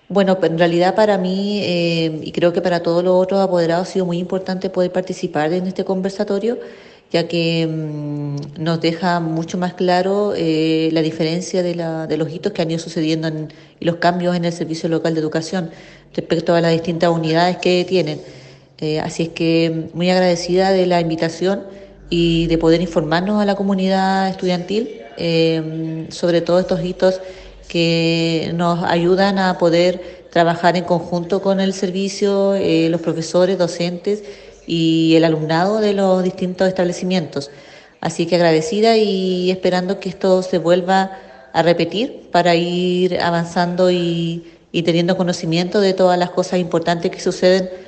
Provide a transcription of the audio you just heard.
Bueno, en realidad para mí y creo que para todos los otros apoderados ha sido muy importante poder participar en este conversatorio, ya que nos deja mucho más claro la diferencia de los hitos que han ido sucediendo y los cambios en el Servicio Local de Educación respecto a las distintas unidades que tienen. Así es que muy agradecida de la invitación y de poder informarnos a la comunidad estudiantil sobre todos estos hitos que nos ayudan a poder trabajar en conjunto con el servicio, los profesores, docentes y el alumnado de los distintos establecimientos. Así que agradecida y esperando que esto se vuelva a repetir para ir avanzando y teniendo conocimiento de todas las cosas importantes que suceden